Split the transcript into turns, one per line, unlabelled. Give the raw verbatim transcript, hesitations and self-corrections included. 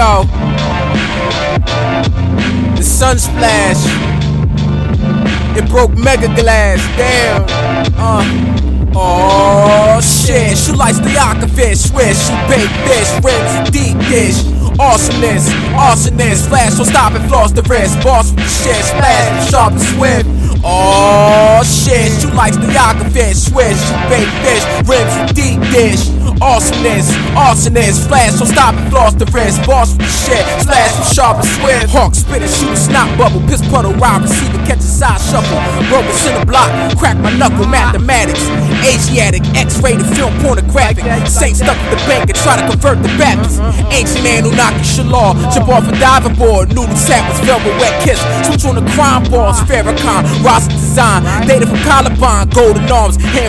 Yo, the sun splash, it broke mega glass, damn. Uh. Oh shit, she likes the aquafish, swish, she baked fish, rims, deep dish. Awesomeness, awesomeness, flash, so stop and floss the wrist. Boss with the shit, splash, sharp and swift. Oh shit, she likes the aquafish, swish, she baked fish, rims, deep dish. Awesomeness, awesomeness, flash, so stop and floss the wrist. Boss with the shit, slash with sharp and swift. Hawk, spit it, shoot a snot bubble, piss puddle, ride, receiver, catch a side shuffle. Broke a center block, crack my knuckle, mathematics. Asiatic, X-rated film, pornographic. Saint stuck at the bank and try to convert the Baptist. Ancient Anunnaki, Shalal, jump off a diving board. Noodle tap was velvet wet kiss. Switch on the crime balls, Farrakhan, Rasta design. Data from Caliban, golden arms, hand